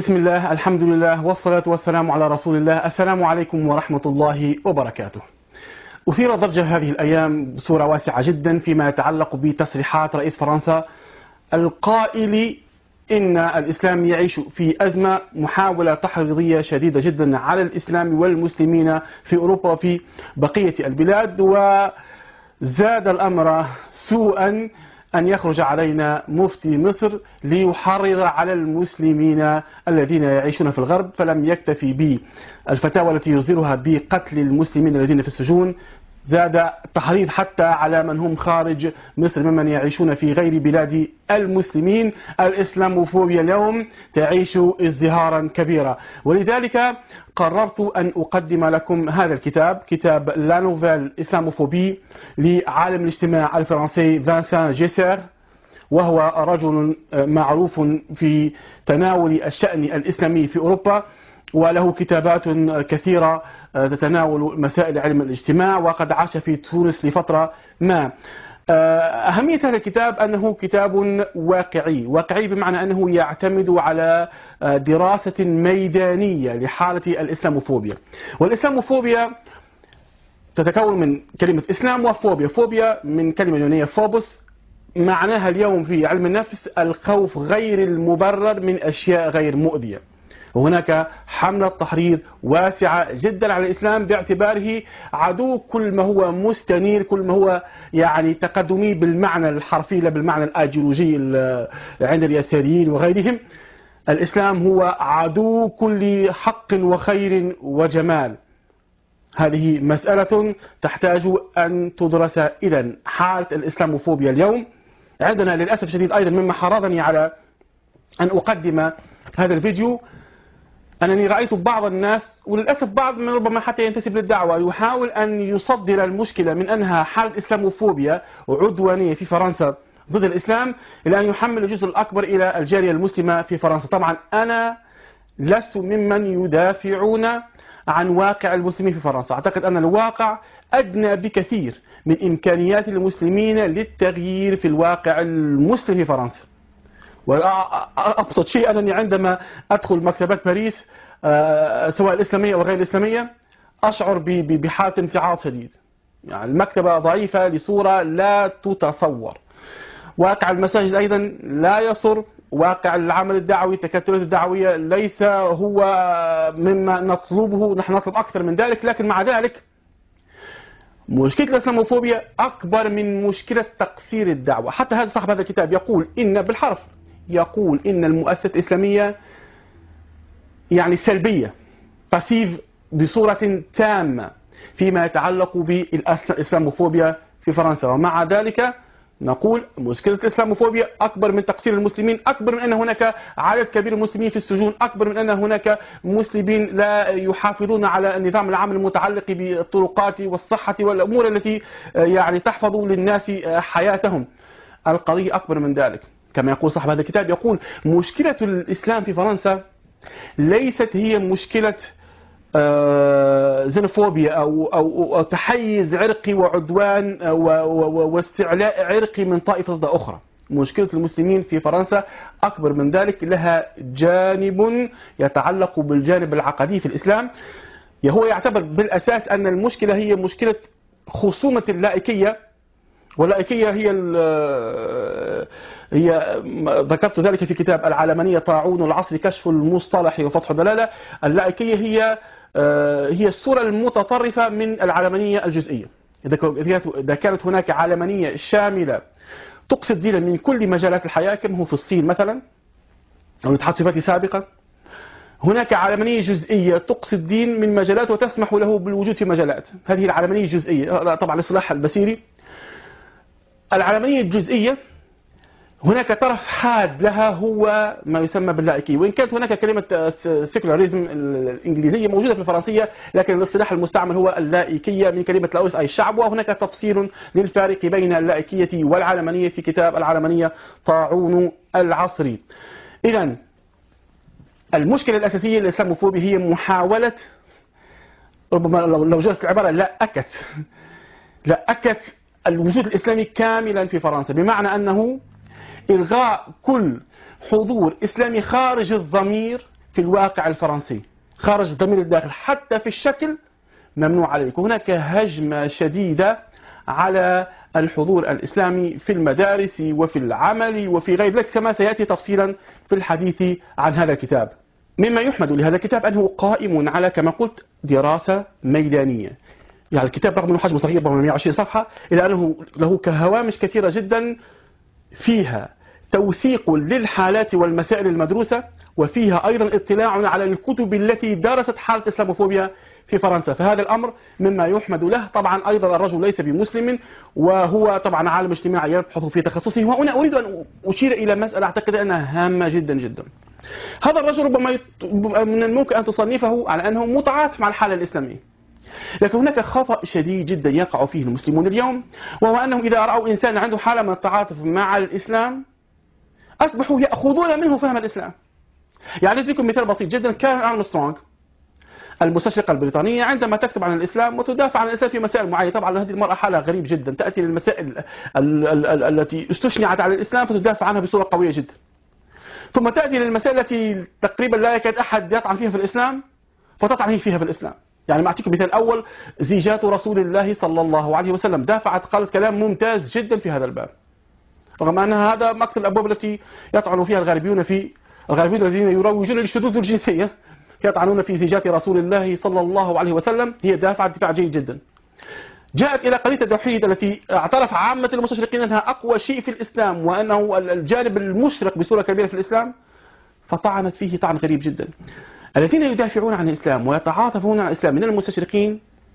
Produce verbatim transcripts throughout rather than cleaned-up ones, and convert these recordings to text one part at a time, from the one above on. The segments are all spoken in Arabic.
بسم الله، الحمد لله، والصلاة والسلام على رسول الله. السلام عليكم ورحمة الله وبركاته. أثير ضجة هذه الأيام بصورة واسعة جدا فيما يتعلق بتصريحات رئيس فرنسا القائل إن الإسلام يعيش في أزمة، محاولة تحريضية شديدة جدا على الإسلام والمسلمين في أوروبا وفي بقية البلاد. وزاد الأمر سوءا أن يخرج علينا مفتي مصر ليحرض على المسلمين الذين يعيشون في الغرب، فلم يكتفي بالفتاوى التي يصدرها بقتل المسلمين الذين في السجون، زاد تحريض حتى على من هم خارج مصر ممن يعيشون في غير بلاد المسلمين. الإسلاموفوبيا اليوم تعيش ازدهارا كبيرا، ولذلك قررت أن أقدم لكم هذا الكتاب، كتاب لا نوفيل إسلاموفوبي لعالم الاجتماع الفرنسي فانسان جيسير، وهو رجل معروف في تناول الشأن الإسلامي في أوروبا، وله كتابات كثيرة تتناول مسائل علم الاجتماع، وقد عاش في تونس لفترة ما. أهمية هذا الكتاب أنه كتاب واقعي، واقعي بمعنى أنه يعتمد على دراسة ميدانية لحالة الإسلاموفوبيا. والإسلاموفوبيا تتكون من كلمة إسلام وفوبيا، فوبيا من كلمة يونانية فوبوس، معناها اليوم في علم النفس الخوف غير المبرر من أشياء غير مؤذية. وهناك حملة تحريض واسعة جدا على الإسلام باعتباره عدو كل ما هو مستنير، كل ما هو يعني تقدمي بالمعنى الحرفي لا بالمعنى الأيديولوجي عند اليساريين وغيرهم. الإسلام هو عدو كل حق وخير وجمال. هذه مسألة تحتاج أن تدرس. إذن حالة الإسلاموفوبيا اليوم عندنا للأسف الشديد أيضا مما حرضني على أن أقدم هذا الفيديو أنني رأيت بعض الناس، وللأسف بعض من ربما حتى ينتسب للدعوة، يحاول أن يصدر المشكلة من أنها حالة إسلاموفوبيا وعدوانية في فرنسا ضد الإسلام إلى أن يحمل الجزء الأكبر إلى الجالية المسلمة في فرنسا. طبعا أنا لست ممن يدافعون عن واقع المسلمين في فرنسا، أعتقد أن الواقع أدنى بكثير من إمكانيات المسلمين للتغيير في الواقع المسلم في فرنسا. وأبسط شيء أنني عندما أدخل مكتبات باريس سواء الإسلامية أو غير الإسلامية أشعر بحالة امتعاض شديد. يعني المكتبة ضعيفة لصورة لا تتصور. واقع المساجد أيضا لا يسر. واقع العمل الدعوي، التكتلات الدعوية ليس هو مما نطلبه، نحن نطلب أكثر من ذلك. لكن مع ذلك مشكلة الإسلاموفوبيا أكبر من مشكلة تقصير الدعوة. حتى هذا صاحب هذا الكتاب يقول إن بالحرف يقول إن المؤسسة الإسلامية يعني سلبية، باسيف بصورة تامة فيما يتعلق بالإسلاموفوبيا في فرنسا. ومع ذلك نقول مشكلة الإسلاموفوبيا أكبر من تقصير المسلمين، أكبر من أن هناك عدد كبير من المسلمين في السجون، أكبر من أن هناك مسلمين لا يحافظون على النظام العام المتعلق بالطرقات والصحة والأمور التي يعني تحفظ للناس حياتهم. القضية أكبر من ذلك. كما يقول صاحب هذا الكتاب، يقول مشكلة الإسلام في فرنسا ليست هي مشكلة زينوفوبيا أو, أو, أو تحيز عرقي وعدوان واستعلاء عرقي من طائفة ضد أخرى. مشكلة المسلمين في فرنسا أكبر من ذلك، لها جانب يتعلق بالجانب العقدي في الإسلام. هو يعتبر بالأساس أن المشكلة هي مشكلة خصومة اللائكية، واللائكية هي هي ذكرت ذلك في كتاب العلمانية طاعون العصر كشف المصطلح وفتح الدلالة. اللائكية هي هي الصورة المتطرفة من العلمانية الجزئية. إذا كانت هناك علمانية شاملة تقصد دينا من كل مجالات الحياة كما هو في الصين مثلا أو الاتحاد السوفيتي سابقا، هناك علمانية جزئية تقصد دين من مجالات وتسمح له بالوجود في مجالات. هذه العلمانية الجزئية طبعا الاصطلاح البصيري. العلمانية الجزئية هناك طرف حاد لها هو ما يسمى باللائكية، وإن كانت هناك كلمة سيكولاريزم الإنجليزية موجودة في الفرنسية، لكن الاصطلاح المستعمل هو اللائكية من كلمة لاوس أي الشعب. وهناك تفصيل للفارق بين اللائكية والعلمانية في كتاب العلمانية طاعون العصر. إذن المشكلة الأساسية للإسلاموفوبيا هي محاولة، ربما لو جازت العبارة لا أكت لا أكت الوجود الإسلامي كاملا في فرنسا، بمعنى أنه إلغاء كل حضور إسلامي خارج الضمير في الواقع الفرنسي خارج ضمير الداخل حتى في الشكل ممنوع عليك. وهناك هجمة شديدة على الحضور الإسلامي في المدارس وفي العمل وفي غير ذلك كما سيأتي تفصيلا في الحديث عن هذا الكتاب. مما يحمد لهذا الكتاب أنه قائم على كما قلت دراسة ميدانية. يعني الكتاب رغم أنه حجمه صغير رغم مئة وعشرين صفحة إلا أنه له كهوامش كثيرة جدا فيها توثيق للحالات والمسائل المدروسة، وفيها أيضا اطلاع على الكتب التي درست حالة الإسلاموفوبيا في فرنسا. فهذا الأمر مما يحمد له. طبعا أيضا الرجل ليس بمسلم وهو طبعا عالم اجتماعي يبحث في تخصصه. وهنا أريد أن أشير إلى مسألة أعتقد أنها هامة جدا جدا. هذا الرجل ربما من الممكن أن تصنفه على أنه متعاطف مع الحالة الإسلامية، لكن هناك خطأ شديد جدا يقع فيه المسلمون اليوم، وهو أنهم إذا رأوا إنسان عنده حالة من التعاطف مع الإسلام أصبحوا يأخذون منه فهم الإسلام. يعني أديكم مثال بسيط جدا. كان أرمسترونغ المستشرقة البريطانية عندما تكتب عن الإسلام وتدافع عن الإسلام في مسائل معينة، طبعا هذه المرأة حالة غريب جدا، تأتي للمسائل التي استشنعت على الإسلام فتدافع عنها بصورة قوية جدا، ثم تأتي للمسائل التي تقريبا لا يكاد أحد يطعن فيها في الإسلام فتطعن فيها في الإسلام. يعني أعطيكم مثال أول، زيجات رسول الله صلى الله عليه وسلم، دافعت قالت كلام ممتاز جدا في هذا الباب، رغم أن هذا مكتب الأبواب التي يطعن فيها الغربيون في الغربيون الذين يروجون للشذوذ الجنسية يطعنون في زيجات رسول الله صلى الله عليه وسلم. هي دافعت دفاع جيد جدا. جاءت إلى قضية التوحيد التي اعترف عامة المستشرقين أنها أقوى شيء في الإسلام وأنه الجانب المشرق بصورة كبيرة في الإسلام، فطعنت فيه طعن غريب جدا. الذين يدافعون عن الإسلام ويتعاطفون عن الإسلام من المستشرقين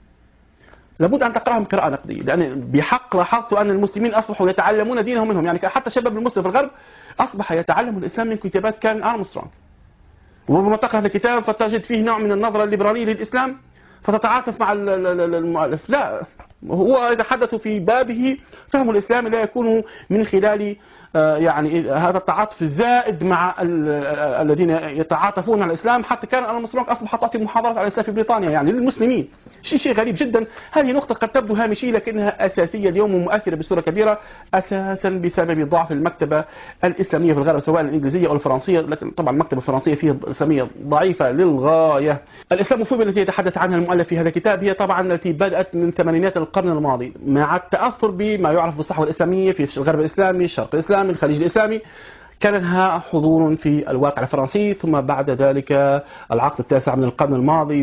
لابد أن تقرأهم قراءة نقدية، لأن بحق لاحظت أن المسلمين أصبحوا يتعلمون دينهم منهم. يعني حتى الشباب المسلم في الغرب أصبح يتعلم الإسلام من كتابات كارل أرمسترونغ، وربما تقرأ هذا الكتاب فتجد فيه نوع من النظرة الليبرالية للإسلام فتتعاطف مع المؤلف. لا، هو يتحدث في بابه فهم الإسلام لا يكون من خلال يعني هذا التعاطف الزائد مع الذين يتعاطفون على الإسلام. حتى كان أرمسترونغ أصبح تعطي محاضرات على الإسلام في بريطانيا يعني للمسلمين، شيء شيء غريب جدا. هذه نقطة قد تبدو هامشية لكنها أساسية اليوم ومؤثرة بصورة كبيرة، أساسا بسبب ضعف المكتبة الإسلامية في الغرب سواء الإنجليزية أو الفرنسية. لكن طبعا المكتبة الفرنسية فيها الإسلامية ضعيفة للغاية. الإسلاموفوبيا التي يتحدث عنها المؤلف في هذا الكتاب هي طبعا التي بدأت من ثمانينات القرن الماضي مع التأثر بما يعرف بالصحوة الإسلامية في الغرب الإسلامي، الشرق الإسلامي، الخليج الإسلامي. كان لها حضور في الواقع الفرنسي، ثم بعد ذلك العقد التاسع من القرن الماضي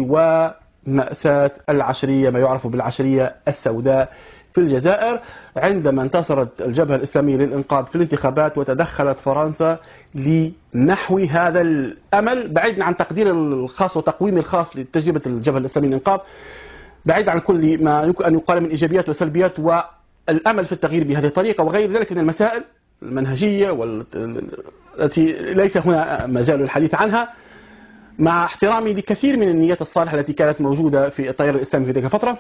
ومأساة العشرية ما يعرف بالعشرية السوداء في الجزائر، عندما انتصرت الجبهة الإسلامية للإنقاذ في الانتخابات وتدخلت فرنسا لنحو هذا الأمل، بعيدا عن تقدير الخاص وتقويم الخاص لتجربة الجبهة الإسلامية للإنقاذ، بعيد عن كل ما يمكن أن يقال من إيجابيات وسلبيات والأمل في التغيير بهذه الطريقة وغير ذلك من المسائل المنهجية والتي ليس هنا مجال الحديث عنها، مع احترامي لكثير من النيات الصالحة التي كانت موجودة في التيار الإسلامي في تلك الفترة.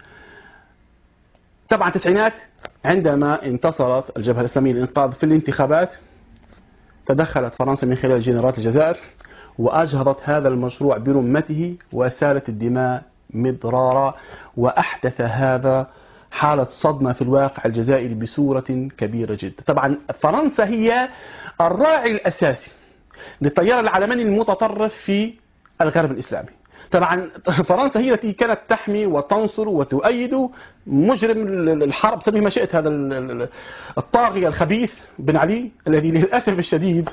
طبعا التسعينات عندما انتصرت الجبهة الإسلامية للإنقاذ في الانتخابات تدخلت فرنسا من خلال جنرالات الجزائر وأجهضت هذا المشروع برمته وسالت الدماء مضرارا، وأحدث هذا حالة صدمة في الواقع الجزائري بصورة كبيرة جدا. طبعا فرنسا هي الراعي الأساسي للتيار العلماني المتطرف في الغرب الإسلامي. طبعا فرنسا هي التي كانت تحمي وتنصر وتؤيد مجرم الحرب، سميه ما شئت، هذا الطاغية الخبيث بن علي الذي للأسف الشديد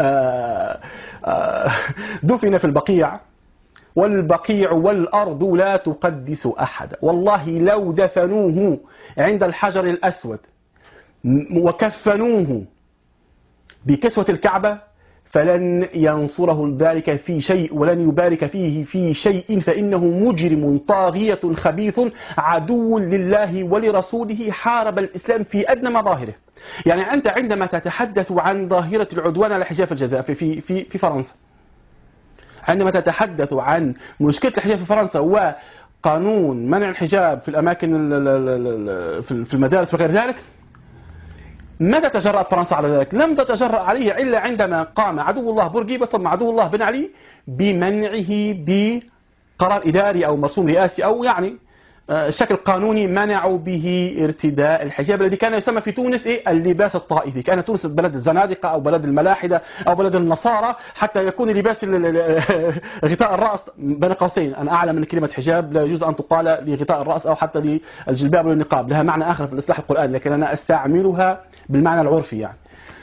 دفن في البقيع، والبقيع والأرض لا تقدس أحد. والله لو دفنوه عند الحجر الأسود وكفنوه بكسوة الكعبة فلن ينصره ذلك في شيء ولن يبارك فيه في شيء، فإنه مجرم طاغية خبيث عدو لله ولرسوله، حارب الإسلام في أدنى مظاهره. يعني أنت عندما تتحدث عن ظاهرة العدوان على الحجاب في الجزائر في في في, في فرنسا، عندما تتحدث عن مشكلة الحجاب في فرنسا وقانون منع الحجاب في الأماكن في المدارس وغير ذلك، متى تجرأت فرنسا على ذلك؟ لم تتجرأ عليه إلا عندما قام عدو الله بورقيبة ثم عدو الله بن علي بمنعه بقرار إداري أو مرسوم رئاسي أو يعني شكل قانوني منعوا به ارتداء الحجاب الذي كان يسمى في تونس إيه؟ اللباس الطائفي. كان تونس بلد الزنادقة أو بلد الملاحدة أو بلد النصارى، حتى يكون لباس غطاء الرأس بين قوسين. أنا أعلم أن كلمة حجاب لا يجوز أن تقال لغطاء الرأس أو حتى للجلباب والنقاب، لها معنى آخر في الإصلاح القرآني، لكن أنا أستعملها بالمعنى العرفي. يعني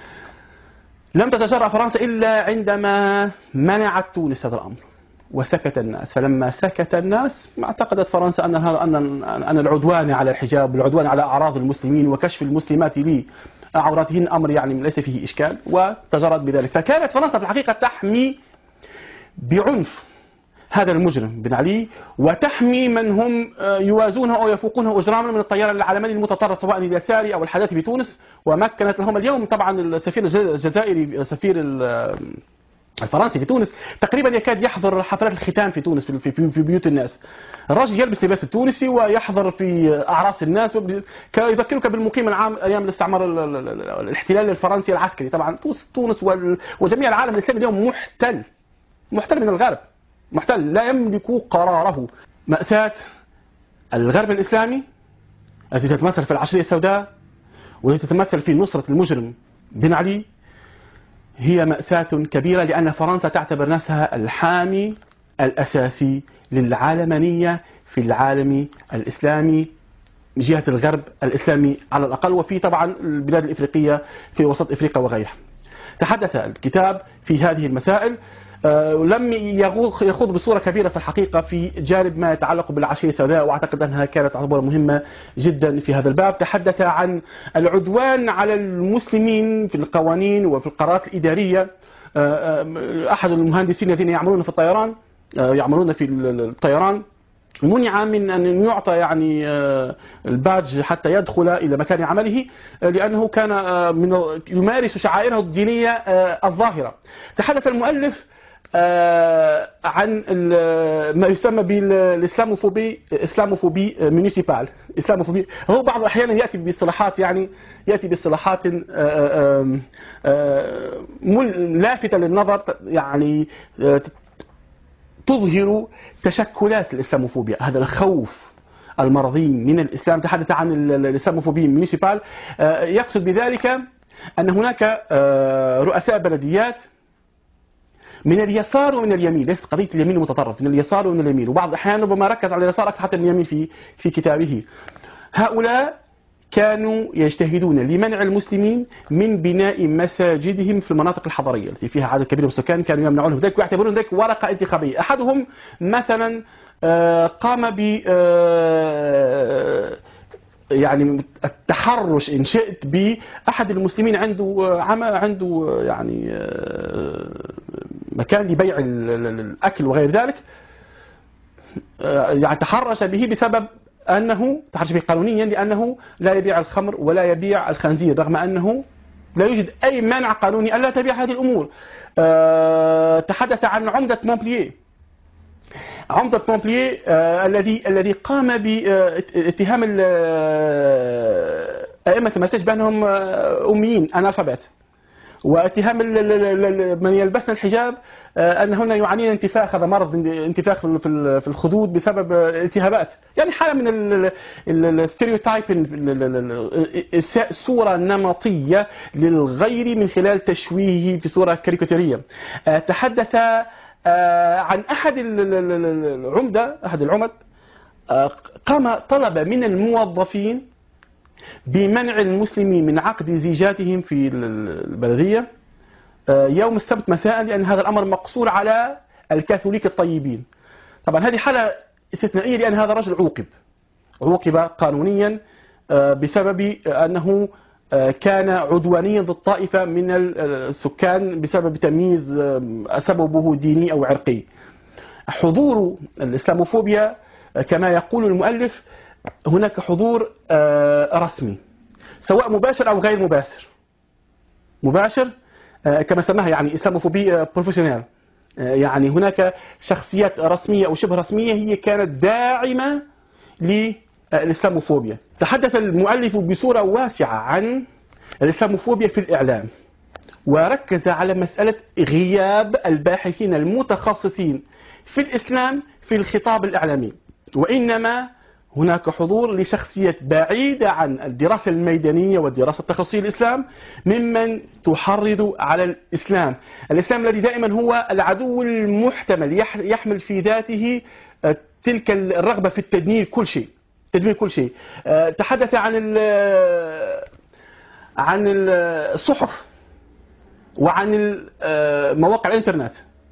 لم تتجرأ فرنسا إلا عندما منعت تونس هذا الأمر وسكت الناس. فلما سكت الناس اعتقدت فرنسا أن أن أن العدوان على الحجاب والعدوان على أعراض المسلمين وكشف المسلمات لعوراتهن أمر يعني ليس فيه إشكال، وتجرأت بذلك. فكانت فرنسا في الحقيقة تحمي بعنف هذا المجرم بن علي، وتحمي من هم يوازونه أو يفوقونه أجراما من التيار العلماني المتطرف سواء اليساري أو الحداثي في تونس. ومكنت لهم اليوم طبعا السفير الجزائري السفير الفرنسي في تونس تقريبا يكاد يحضر حفلات الختام في تونس في في بيوت الناس. الرجل يلبس اللباس التونسي ويحضر في أعراس الناس، يذكرك بالمقيم العام أيام الاستعمار الاحتلال الفرنسي العسكري. طبعا تونس وجميع العالم الإسلامي اليوم محتل محتل من الغرب، محتل لا يملك قراره. مأساة الغرب الإسلامي التي تتمثل في العشرية السوداء والتي تتمثل في نصرة المجرم بن علي هي مأساة كبيرة، لأن فرنسا تعتبر نفسها الحامي الأساسي للعالمانية في العالم الإسلامي من جهة الغرب الإسلامي على الأقل، وفي طبعا البلاد الإفريقية في وسط إفريقيا وغيرها. تحدث الكتاب في هذه المسائل، لم يخوض بصورة كبيرة في الحقيقة في جانب ما يتعلق بالعشية السوداء، وأعتقد أنها كانت تعتبر مهمة جدا في هذا الباب. تحدث عن العدوان على المسلمين في القوانين وفي القرارات الإدارية. أحد المهندسين الذين يعملون في الطيران يعملون في الطيران منع من أن يعطى يعني البادج حتى يدخل إلى مكان عمله، لأنه كان من يمارس شعائره الدينية الظاهرة. تحدث المؤلف عن ما يسمى بالإسلاموفوبي إسلاموفوبي مونيسيبال إسلاموفوبي. هو بعض الأحيان يأتي باصطلاحات يعني يأتي باصطلاحات لافتة للنظر، يعني تظهر تشكلات الإسلاموفوبيا، هذا الخوف المرضي من الإسلام. تحدث عن الإسلاموفوبيا مونيسيبال، يقصد بذلك أن هناك رؤساء بلديات من اليسار ومن اليمين، ليست قضية اليمين المتطرف، من اليسار ومن اليمين، وبعض الأحيان ربما ركز على اليسار أكثر حتى من اليمين في في كتابه. هؤلاء كانوا يجتهدون لمنع المسلمين من بناء مساجدهم في المناطق الحضرية التي فيها عدد كبير من السكان، كانوا يمنعونهم ذلك ويعتبرون ذلك ورقة انتخابية. أحدهم مثلا قام ب يعني التحرش إن شئت بأحد المسلمين عنده عنده يعني مكان لبيع الأكل وغير ذلك، يعني تحرش به بسبب أنه تحرش به قانونيا لأنه لا يبيع الخمر ولا يبيع الخنزير، رغم أنه لا يوجد أي مانع قانوني ألا تبيع هذه الأمور. أه تحدث عن عمدة مونبلييه عمدة مونبلييه أه الذي الذي قام باتهام أئمة المساجد بأنهم أميين أنالفابت، واتهام من يلبسن الحجاب أنهن يعانين انتفاخ، هذا مرض انتفاخ في الخدود بسبب التهابات، يعني حالة من الستيريوتايب، صورة نمطية للغير من خلال تشويهه في صورة كاريكاتيرية. تحدث عن أحد العمدة أحد العمد قام طلب من الموظفين بمنع المسلمين من عقد زيجاتهم في البلدية يوم السبت مساء، لأن هذا الأمر مقصور على الكاثوليك الطيبين. طبعا هذه حالة استثنائية، لأن هذا الرجل عوقب عوقب قانونيا بسبب أنه كان عدوانيا ضد طائفة من السكان بسبب تمييز سببه ديني أو عرقي. حضور الإسلاموفوبيا كما يقول المؤلف هناك حضور رسمي سواء مباشر أو غير مباشر. مباشر كما سماها يعني إسلاموفوبيا بروفيشنال، يعني هناك شخصيات رسمية أو شبه رسمية هي كانت داعمة للإسلاموفوبيا. تحدث المؤلف بصورة واسعة عن الإسلاموفوبيا في الإعلام، وركز على مسألة غياب الباحثين المتخصصين في الإسلام في الخطاب الإعلامي، وإنما هناك حضور لشخصية بعيدة عن الدراسة الميدانية والدراسة التخصصية الإسلام، ممن تحرض على الإسلام، الإسلام الذي دائما هو العدو المحتمل، يحمل في ذاته تلك الرغبة في التدمير كل شيء، تدمير كل شيء. تحدث عن عن الصحف وعن مواقع الإنترنت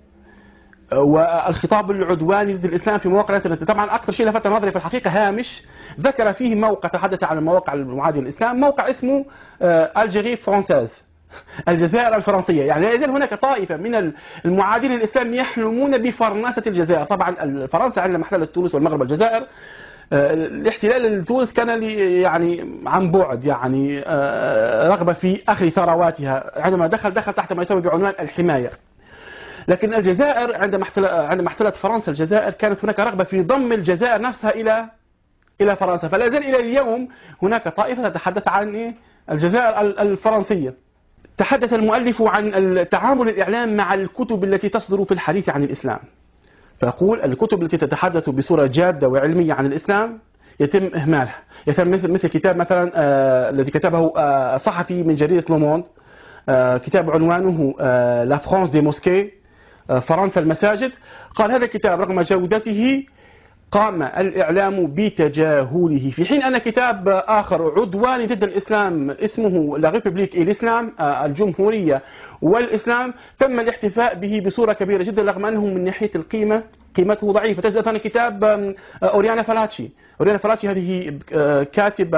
والخطاب العدواني ضد الإسلام في مواقع الإنترنت. طبعا أكثر شيء لفت نظري في الحقيقة هامش ذكر فيه موقع تحدث عن المواقع المعادية للإسلام، موقع اسمه الجيري فرانساز، الجزائر الفرنسية. يعني لا يزال هناك طائفة من المعادين للإسلام يحلمون بفرنسة الجزائر. طبعا فرنسا عندما احتلت تونس والمغرب والجزائر، الاحتلال لتونس كان يعني عن بعد، يعني رغبة في أخذ ثرواتها، عندما دخل دخل تحت ما يسمى بعنوان الحماية. لكن الجزائر عندما عندما احتلت فرنسا الجزائر، كانت هناك رغبة في ضم الجزائر نفسها إلى إلى فرنسا. فلا يزال إلى اليوم هناك طائفة تتحدث عن الجزائر الفرنسية. تحدث المؤلف عن تعامل الإعلام مع الكتب التي تصدر في الحديث عن الإسلام، فيقول الكتب التي تتحدث بصورة جادة وعلمية عن الإسلام يتم إهمالها. يتم مثل مثل كتاب مثلا آه الذي كتبه آه صحفي من جريدة لوموند، آه كتاب عنوانه آه لا فرانس دي موسكي، آه فرنسا المساجد. قال هذا الكتاب رغم جودته قام الإعلام بتجاهله، في حين أن كتاب آخر عدواني ضد الإسلام اسمه لا ريبوبليك إي الإسلام، الجمهورية والإسلام، تم الاحتفاء به بصورة كبيرة جدا، رغم أنه من ناحية القيمة قيمته ضعيفة. تجد أثناء كتاب أوريانا فالاتشي، أوريانا فالاتشي هذه كاتبة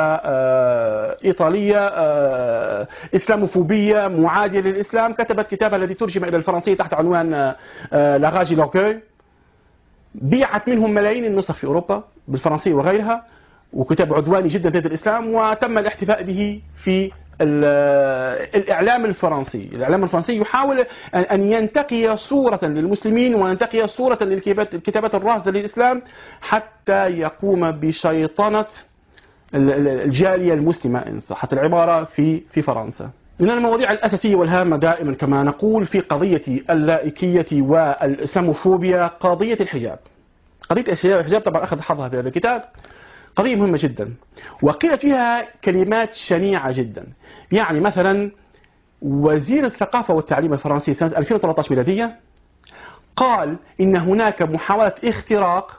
إيطالية إسلاموفوبية معادية للإسلام، كتبت كتابها الذي ترجم إلى الفرنسية تحت عنوان لا راجي لوركوي، بيعت منهم ملايين النسخ في أوروبا بالفرنسية وغيرها، وكتاب عدواني جدا ضد الإسلام، وتم الاحتفاء به في الإعلام الفرنسي. الإعلام الفرنسي يحاول أن ينتقي صورة للمسلمين وينتقي صورة للكتابات الراصدة للإسلام، حتى يقوم بشيطنة الجالية المسلمة إن صحت العبارة في في فرنسا. من المواضيع الأساسية والهامة دائما كما نقول في قضية اللائكية والإسلاموفوبيا قضية الحجاب. قضية الحجاب طبعا أخذ حظها في هذا الكتاب، قضية مهمة جدا، وقيل فيها كلمات شنيعة جدا. يعني مثلا وزير الثقافة والتعليم الفرنسي سنة ألفين وثلاثة عشر ميلادية قال إن هناك محاولة اختراق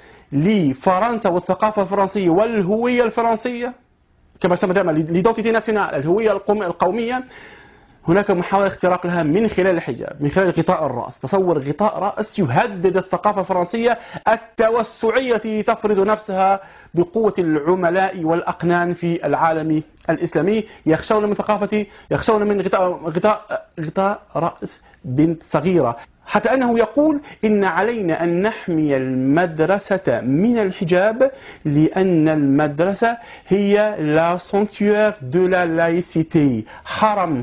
لفرنسا والثقافة الفرنسية والهوية الفرنسية، كما سمى دائما ليدونتيتي ناسيونال، الهوية القومية. هناك محاولة اختراق لها من خلال الحجاب، من خلال غطاء الرأس. تصور غطاء رأس يهدد الثقافة الفرنسية التوسعية التي تفرض نفسها بقوة العملاء والأقنان في العالم الإسلامي، يخشون من ثقافة، يخشون من غطاء غطاء غطاء رأس بنت صغيرة، حتى أنه يقول إن علينا أن نحمي المدرسة من الحجاب، لأن المدرسة هي لا سانكتوير دو لا لايسيتي، حرم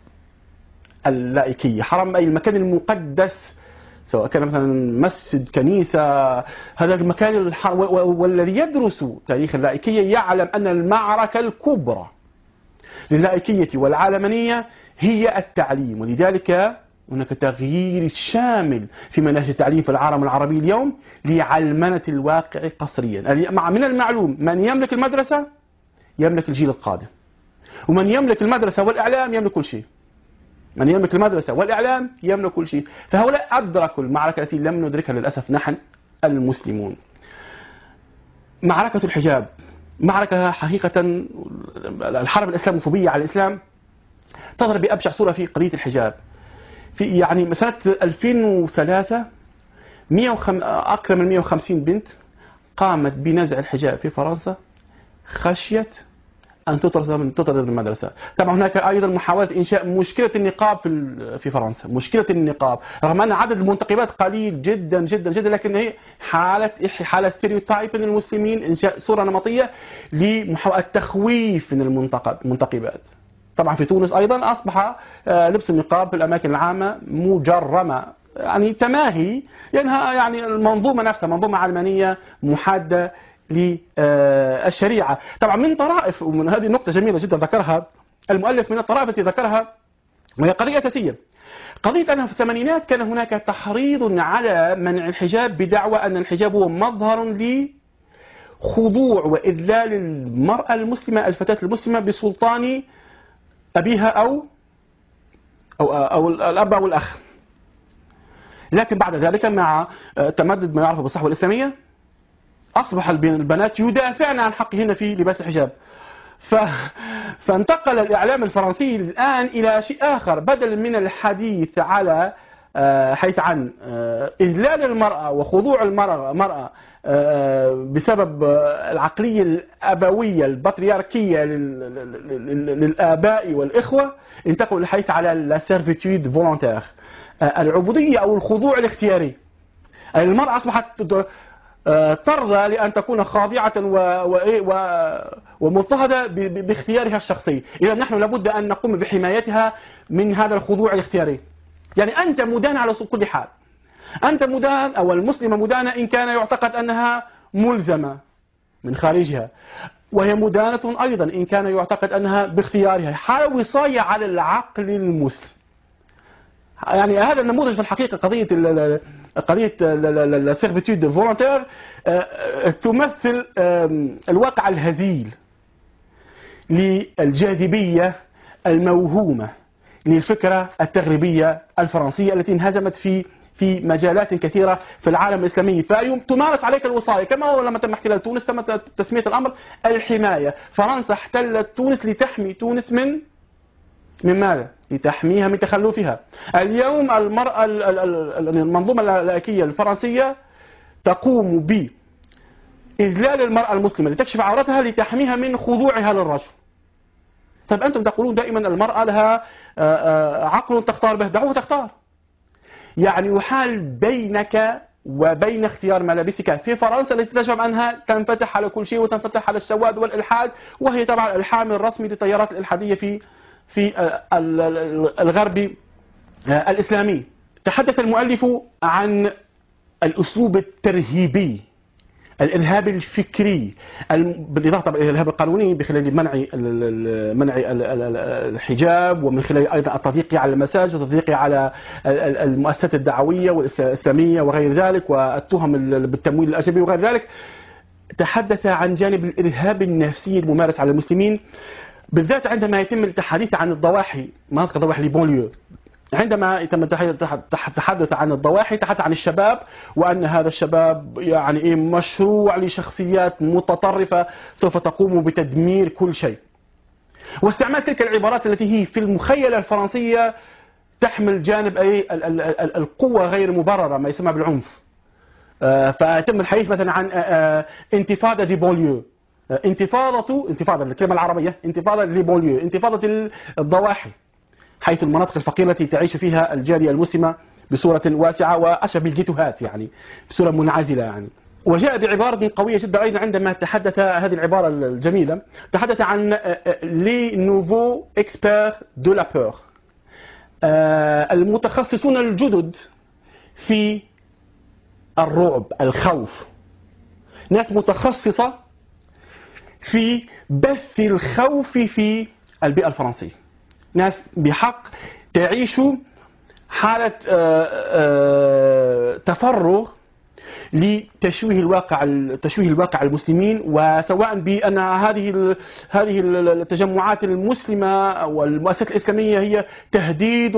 اللائكية، حرم أي المكان المقدس، سواء كان مثلا مسجد، كنيسة، هذا المكان الحرم. والذي يدرس تاريخ اللائكية يعلم أن المعركة الكبرى لللائكية والعالمانية هي التعليم، ولذلك هناك تغيير شامل في مناهج التعليم في العالم العربي اليوم لعلمنة الواقع قسريا. من المعلوم من يملك المدرسة يملك الجيل القادم، ومن يملك المدرسة والإعلام يملك كل شيء. من يملك المدرسة والإعلام يملك كل شيء. فهؤلاء أدركوا المعركة التي لم ندركها للأسف نحن المسلمون. معركة الحجاب معركة حقيقة، الحرب الإسلاموفوبية على الإسلام تظهر بأبشع صورة في قضية الحجاب. في يعني سنة ألفين وثلاثة أكثر من مئة وخمسين بنت قامت بنزع الحجاب في فرنسا خشية أن تطرد من تطرد من المدرسة. طبعا هناك أيضا محاولة إنشاء مشكلة النقاب في في فرنسا، مشكلة النقاب، رغم أن عدد المنتقبات قليل جدا جدا جدا، لكن هي حالة حالة ستيريوتايب للمسلمين، إنشاء صورة نمطية لمحاولة التخويف من المنتقبات. طبعا في تونس أيضا أصبح لبس النقاب في الأماكن العامة مجرمة، يعني تماهي، لأنها يعني المنظومة نفسها منظومة علمانية محادة للشريعة. طبعا من طرائف، ومن هذه النقطة جميلة جدا ذكرها المؤلف، من الطرائف التي ذكرها وهي قضية أساسية، قضية أنها في الثمانينات كان هناك تحريض على منع الحجاب بدعوى أن الحجاب هو مظهر خضوع وإذلال المرأة المسلمة الفتاة المسلمة بسلطان أبيها أو أو, أو الأب أو الأخ. لكن بعد ذلك مع تمدد ما يعرف بالصحوة الإسلامية أصبح البنات يدافعن عن حقهن في لباس الحجاب. ف... فانتقل الإعلام الفرنسي الآن إلى شيء آخر، بدل من الحديث على حيث عن إذلال المرأة وخضوع المرأة مرأة بسبب العقلية الأبوية البطريركية للآباء والإخوة، انتقلوا للحديث على لا سيرفيتود فولونتير، العبودية أو الخضوع الاختياري. المرأة أصبحت ترضى لأن تكون خاضعة ومضطهدة باختيارها الشخصي. إذا نحن لابد أن نقوم بحمايتها من هذا الخضوع الاختياري. يعني أنت مدان على كل حال، أنت مدان أو المسلمة مدانة إن كان يعتقد أنها ملزمة من خارجها، وهي مدانة أيضا إن كان يعتقد أنها باختيارها، حال وصاية على العقل المسلم. يعني هذا النموذج في الحقيقة قضية قضية السيرفيتود فولونتير تمثل الواقع الهزيل للجاذبية الموهومة للفكرة التغريبية الفرنسية التي انهزمت في في مجالات كثيرة في العالم الإسلامي. فيوم تمارس عليك الوصاية، كما هو لما تم احتلال تونس تم تسمية الأمر الحماية. فرنسا احتلت تونس لتحمي تونس من من ماذا؟ لتحميها من تخلفها. اليوم المرأة المنظومة اللائكية الفرنسية تقوم بإذلال المرأة المسلمة لتكشف عورتها لتحميها من خضوعها للرجل. طيب أنتم تقولون دائما المرأة لها عقل تختار به، دعوه تختار. يعني يحال بينك وبين اختيار ملابسك. في فرنسا التي تزعم أنها تنفتح على كل شيء وتنفتح على السواد والإلحاد، وهي طبعا الحامل الرسمي للتيارات الإلحادية في في الغرب الإسلامي. تحدث المؤلف عن الأسلوب الترهيبي، الإرهاب الفكري، بالإضافة إلى الإرهاب القانوني بخلال منع منع الحجاب، ومن خلال أيضا التضييق على المساجد والتضييق على المؤسسات الدعوية والإسلامية وغير ذلك، والتهم بالتمويل الأجنبي وغير ذلك. تحدث عن جانب الإرهاب النفسي الممارس على المسلمين، بالذات عندما يتم التحديث عن الضواحي، مناطق الضواحي لبونليو. عندما يتم التحدث عن الضواحي تحدث عن الشباب، وأن هذا الشباب يعني إيه مشروع لشخصيات متطرفة سوف تقوم بتدمير كل شيء. واستعمال تلك العبارات التي هي في المخيلة الفرنسية تحمل جانب أي القوة غير مبررة، ما يسمى بالعنف. فيتم الحديث مثلا عن انتفاضة دي بونليو، انتفاضة انتفاضة الكلمة العربية انتفاضة دي بونليو، انتفاضة الضواحي، حيث المناطق الفقيرة التي تعيش فيها الجالية المسلمة بصورة واسعة وأشبه الجيتوهات، يعني بصورة منعزلة. يعني وجاء بعبارة قوية جدا أيضا عندما تحدث، هذه العبارة الجميلة، تحدث عن لي نوفو إكسبير دو لا بور، المتخصصون الجدد في الرعب الخوف، ناس متخصصة في بث الخوف في البيئة الفرنسية، ناس بحق تعيش حالة تفرغ لتشويه الواقع تشويه الواقع المسلمين، وسواء بأن هذه هذه التجمعات المسلمة والمؤسسات الإسلامية هي تهديد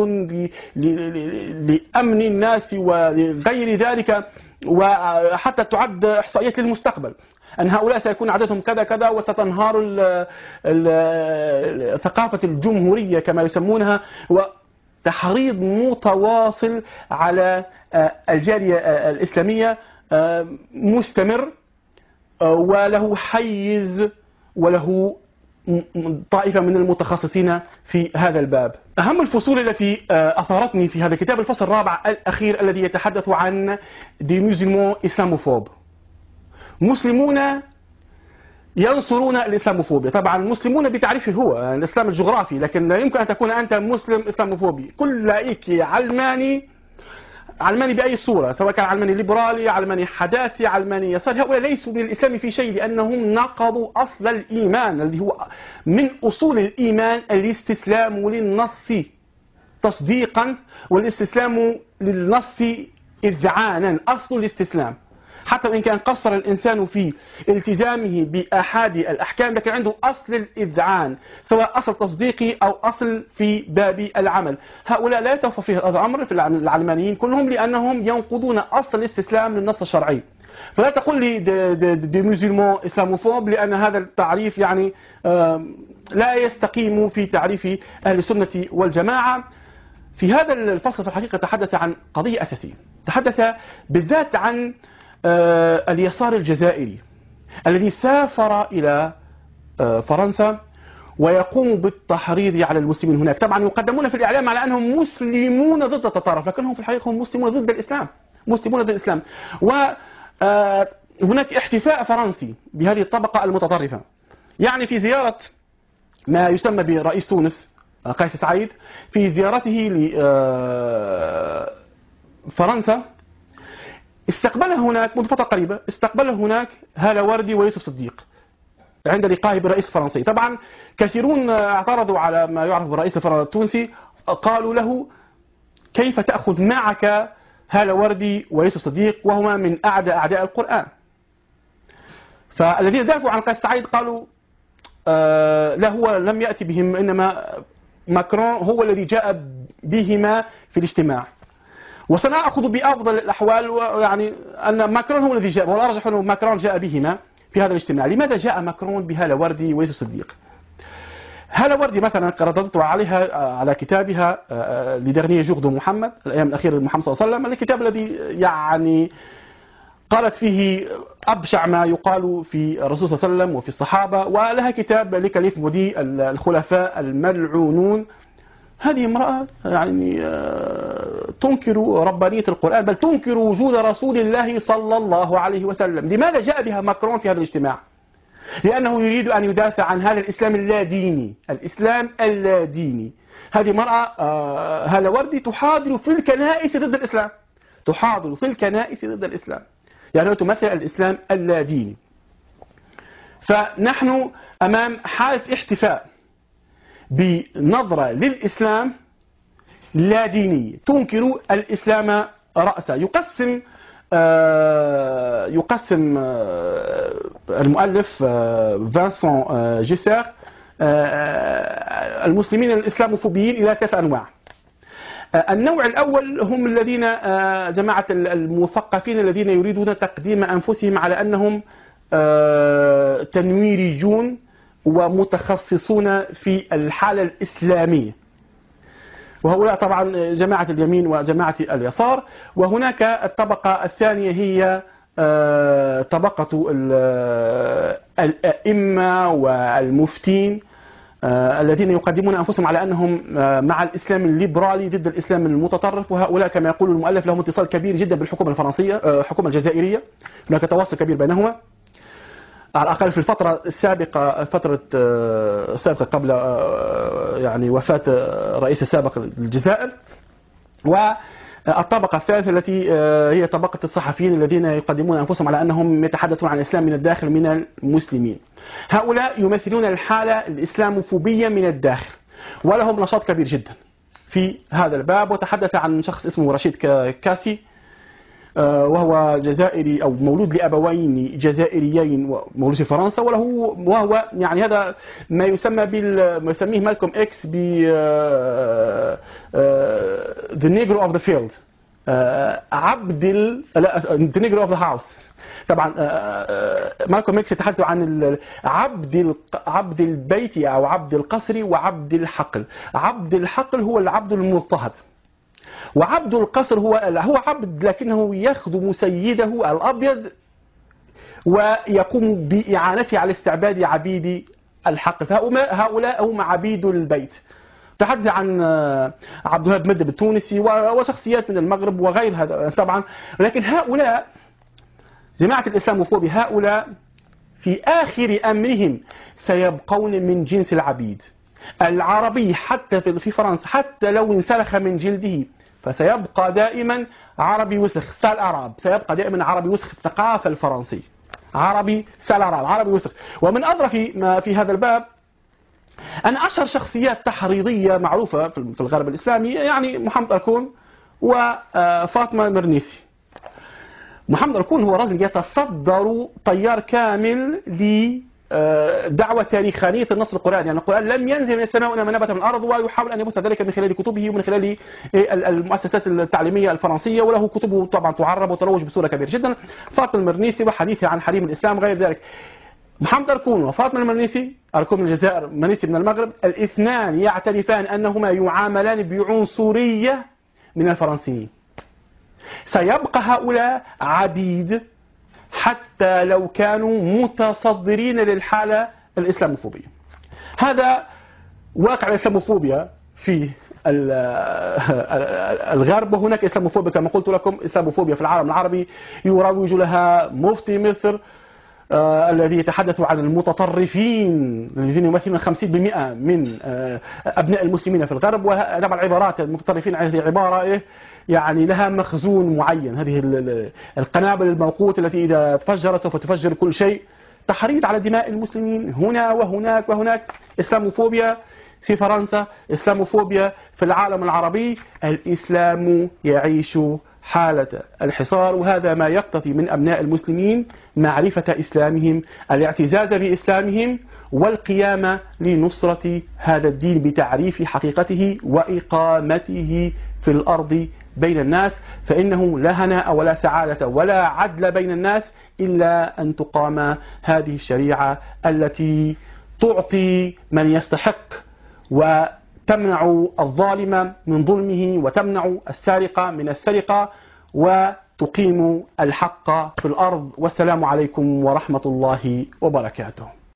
لأمن الناس وغير ذلك، وحتى تعد إحصائيات للمستقبل أن هؤلاء سيكون عددهم كذا كذا وستنهار ثقافة الجمهورية كما يسمونها، وتحريض متواصل على الجالية الإسلامية مستمر، وله حيز وله طائفة من المتخصصين في هذا الباب. أهم الفصول التي أثارتني في هذا الكتاب الفصل الرابع الأخير الذي يتحدث عن دي مسلمون إسلاموفوب، مسلمون ينصرون الإسلاموفوبيا. طبعا المسلمون بتعريفه هو الإسلام الجغرافي، لكن لا يمكن أن تكون أنت مسلم إسلاموفوبي. كل لائكي علماني، علماني بأي صورة، سواء كان علماني ليبرالي، علماني حداثي، علماني يساري، هؤلاء ليسوا من الإسلام في شيء، لأنهم نقضوا أصل الإيمان الذي هو من أصول الإيمان الاستسلام للنص تصديقا والاستسلام للنص إذعانا، أصل الاستسلام. حتى وإن كان قصر الإنسان في التزامه بأحد الأحكام، لكن عنده أصل الإذعان، سواء أصل تصديقي أو أصل في باب العمل. هؤلاء لا يتوفى فيه هذا الأمر في العلمانيين كلهم، لأنهم ينقضون أصل الاستسلام للنص الشرعي. فلا تقول لي دي مسلمون اسلاموفوب، لأن هذا التعريف يعني لا يستقيم في تعريف أهل السنة والجماعة. في هذا الفصل في الحقيقة تحدث عن قضية أساسية، تحدث بالذات عن اليسار الجزائري الذي سافر إلى فرنسا ويقوم بالتحريض على المسلمين هناك. طبعا يقدمون في الإعلام على أنهم مسلمون ضد التطرف، لكنهم في الحقيقة هم مسلمون ضد الإسلام، مسلمون ضد الإسلام. وهناك احتفاء فرنسي بهذه الطبقة المتطرفة، يعني في زيارة ما يسمى برئيس تونس قيس سعيد، في زيارته لفرنسا استقبله هناك منذ فترة قريبة، استقبله هناك هالة وردي ويوسف صديق عند لقائه بالرئيس الفرنسي. طبعا كثيرون اعترضوا على ما يعرف بالرئيس التونسي، قالوا له كيف تأخذ معك هالة وردي ويوسف صديق وهما من أعدى أعداء القرآن؟ فالذين دافعوا عن قيس سعيد قالوا آه لا، هو لم يأتي بهم، إنما ماكرون هو الذي جاء بهما في الاجتماع. وسنأخذ بأفضل الأحوال ويعني أن ماكرون هو الذي جاء، والأرجح أنه ماكرون جاء بهما في هذا الاجتماع. لماذا جاء ماكرون بهالة وردي ويوسف صديق؟ هالة وردي مثلا رددت عليها على كتابها لدرنيه جور دو محمد، الأيام الأخيرة لمحمد صلى الله عليه وسلم، الكتاب الذي يعني قالت فيه أبشع ما يقال في الرسول صلى الله عليه وسلم وفي الصحابة. ولها كتاب لكليف مودي الخلفاء الملعونون. هذه امرأة يعني تنكر ربانية القرآن، بل تنكر وجود رسول الله صلى الله عليه وسلم. لماذا جاء بها ماكرون في هذا الاجتماع؟ لأنه يريد أن يدافع عن هذا الإسلام اللاديني، الإسلام اللاديني. هذه امرأة هالة وردي تحاضر في الكنائس ضد الإسلام، تحاضر في الكنائس ضد الإسلام، يعني تمثل الإسلام اللاديني. فنحن أمام حالة احتفاء بنظرة للإسلام لا دينية تنكر الإسلام رأسا. يقسم آه يقسم آه المؤلف آه فانسون آه جيسير آه المسلمين الإسلاموفوبيين إلى ثلاث أنواع. آه النوع الأول هم الذين آه جماعة المثقفين الذين يريدون تقديم أنفسهم على أنهم آه تنويريون ومتخصصون في الحالة الإسلامية، وهؤلاء طبعا جماعة اليمين وجماعة اليسار. وهناك الطبقة الثانية هي طبقة الأئمة والمفتين الذين يقدمون أنفسهم على أنهم مع الإسلام الليبرالي ضد الإسلام المتطرف. وهؤلاء كما يقول المؤلف لهم اتصال كبير جدا بالحكومة الفرنسية، الحكومة الجزائرية، هناك تواصل كبير بينهما على الأقل في الفترة السابقة، فترة السابقة قبل يعني وفاة الرئيس السابق للجزائر. والطبقة الثالثة التي هي طبقة الصحفيين الذين يقدمون أنفسهم على أنهم يتحدثون عن الإسلام من الداخل من المسلمين. هؤلاء يمثلون الحالة الإسلاموفوبية من الداخل، ولهم نشاط كبير جدا في هذا الباب. وتحدث عن شخص اسمه رشيد كاسي، وهو جزائري أو مولود لأبوين جزائريين ومولود في فرنسا، وله وهو يعني هذا ما يسمى بال ما يسميه مالكوم إكس ب the negro of the field، عبد ال the negro of the house. طبعا مالكوم إكس يتحدث عن عبد عبد البيت أو عبد القصر وعبد الحقل. عبد الحقل هو العبد المضطهد، وعبد القصر هو هو عبد لكنه يخدم سيده الأبيض ويقوم بإعانته على استعباد عبيد الحقل. فهؤلاء هم عبيد البيت. تحدث عن عبد الوهاب مدب التونسي وشخصيات من المغرب وغير هذا طبعا. لكن هؤلاء جماعة الإسلاموفوبيا هؤلاء في آخر أمرهم سيبقون من جنس العبيد. العربي حتى في فرنسا حتى لو انسلخ من جلده فسيبقى دائما عربي وسخ سال أراب، سيبقى دائما عربي وسخ الثقافة الفرنسية، عربي سال أراب، عربي وسخ. ومن أظرف ما في هذا الباب أن أشهر شخصيات تحريضية معروفة في الغرب الإسلامي يعني محمد أركون وفاطمة مرنيسي. محمد الكون هو رجل يتصدر تيار كامل لدعوة تاريخانية النص القرآني، يعني القرآن لم ينزل من السماء وإنما نبت من الأرض، ويحاول أن يبث ذلك من خلال كتبه ومن خلال المؤسسات التعليمية الفرنسية، وله كتبه طبعا تعرب وتروج بصورة كبيرة جدا. فاطمة المرنيسي وحديثه عن حريم الإسلام غير ذلك. محمد الكون وفاطمة المرنيسي، الكون من الجزائر، مرنيسي من المغرب، الاثنان يعترفان أنهما يعاملان بعنصرية من الفرنسيين. سيبقى هؤلاء عبيد حتى لو كانوا متصدرين للحالة الإسلاموفوبية. هذا واقع الإسلاموفوبيا في الغرب، وهناك إسلاموفوبيا كما قلت لكم، إسلاموفوبيا في العالم العربي يروج لها مفتي مصر آه الذي يتحدث عن المتطرفين الذين يمثلون خمسين بالمئة من آه أبناء المسلمين في الغرب. وطبعا العبارات المتطرفين هذه عبارة إيه يعني لها مخزون معين، هذه القنابل الموقوتة التي إذا تفجرت سوف تفجر كل شيء، تحريض على دماء المسلمين هنا وهناك وهناك. إسلاموفوبيا في فرنسا، إسلاموفوبيا في العالم العربي. الإسلام يعيش حالة الحصار، وهذا ما يقتضي من أبناء المسلمين معرفة إسلامهم، الاعتزاز بإسلامهم، والقيام لنصرة هذا الدين بتعريف حقيقته وإقامته في الأرض بين الناس، فإنه لا هناء ولا سعادة ولا عدل بين الناس إلا أن تقام هذه الشريعة التي تعطي من يستحق وتمنع الظالم من ظلمه وتمنع السارق من السرقة وتقيم الحق في الأرض. والسلام عليكم ورحمة الله وبركاته.